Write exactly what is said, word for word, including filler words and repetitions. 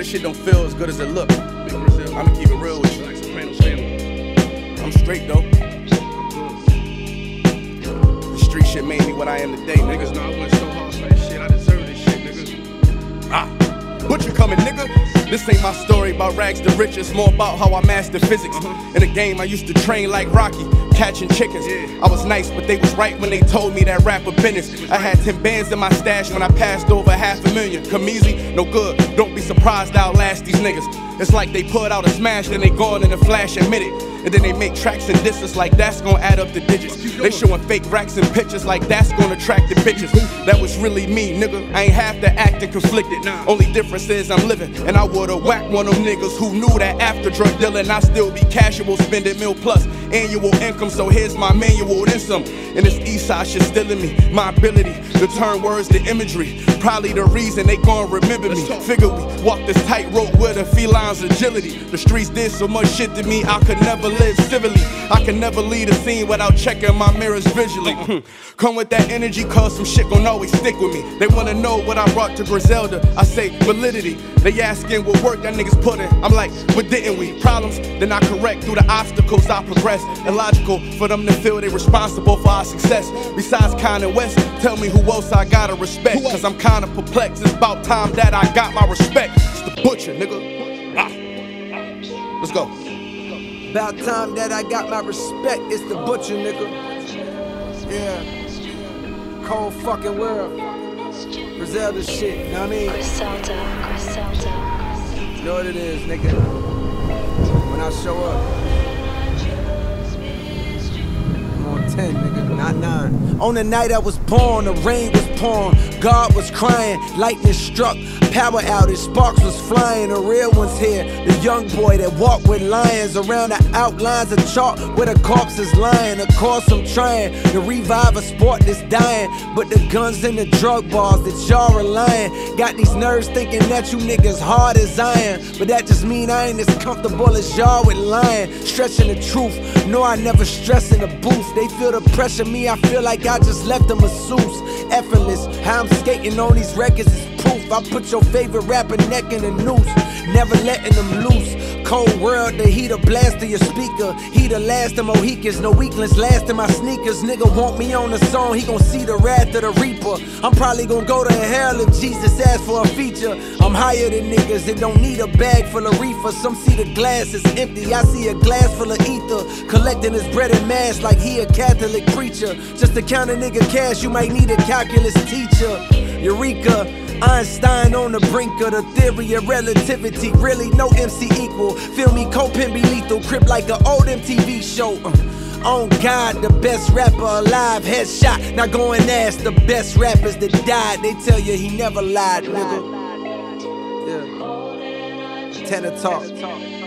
this shit don't feel as good as it look. I'ma keep it real with you. I'm straight though. The street shit made me what I am today, niggas. Know I went so hard for this shit. I deserve this shit, nigga. Ah, Butcher coming, nigga. This ain't my story about rags to riches, more about how I mastered physics. Uh-huh. In the game, I used to train like Rocky, catching chickens. Yeah. I was nice, but they was right when they told me that rapper business. I had ten bands in my stash when I passed over half a million. Come easy, no good. Don't be surprised I'll last these niggas. It's like they put out a smash, then they gone in a flash and admit it. And then they make tracks and disses like that's gonna add up the digits. They showing fake racks and pictures like that's gonna attract the bitches. That was really me, nigga. I ain't have to act and conflicted. Only difference is I'm living, and I would've whacked one of them niggas who knew that after drug dealing I still be casual, spending mil plus annual income. So here's my manual, then some. And this east side shit still in me. My ability to turn words to imagery, probably the reason they gon' remember me. Figure we walk this tightrope with a feline's agility. The streets did so much shit to me I could never live civilly. I can never leave a scene without checking my mirrors visually. Come with that energy, cause some shit gon' always stick with me. They wanna know what I brought to Griselda. I say validity. They asking what work that niggas put in. I'm like, what didn't we? Problems, then I correct through the obstacles I progress. Illogical for them to feel they responsible for our success. Besides Kanye West, tell me who else I gotta respect. Cause I'm kinda perplexed. It's about time that I got my respect. It's the Butcher, nigga. Ah. Let's go. About time that I got my respect, it's the Butcher, nigga. Yeah. Cold fucking world. Griselda shit, you know what I mean? Griselda, Griselda. You know what it is, nigga. When I show up, I'm on ten, nigga, not nine. On the night I was born, the rain was pouring, God was crying, lightning struck, power outage, sparks was flying. The real one's here, the young boy that walked with lions around the outlines of chalk where the corpse is lying. Of course I'm trying to revive a sport that's dying, but the guns and the drug bars that y'all relying got these nerves thinking that you niggas hard as iron. But that just mean I ain't as comfortable as y'all with lying, stretching the truth. No, I never stress in the booth. They feel the pressure, me I feel like I just left a masseuse. Effortless, how I'm skating on these records is proof. I put your favorite rapper neck in a noose, never letting them loose. Cold world, the heater blast to your speaker. He the last of Mohicans, no weaklings last in my sneakers. Nigga want me on the song, he gon' see the wrath of the reaper. I'm probably gon' go to hell if Jesus asks for a feature. I'm higher than niggas that don't need a bag full of reefer. Some see the glass is empty, I see a glass full of ether. Collecting his bread and mass like he a Catholic preacher. Just to count a nigga cash, you might need a calculus teacher. Eureka, Einstein on the brink of the theory of relativity. Really no M C equal. Feel me, Copen be lethal. Crip like an old M T V show. Uh, on God, the best rapper alive. Headshot. Now go and ask the best rappers that died. They tell you he never lied, nigga. Yeah. Tenor talk.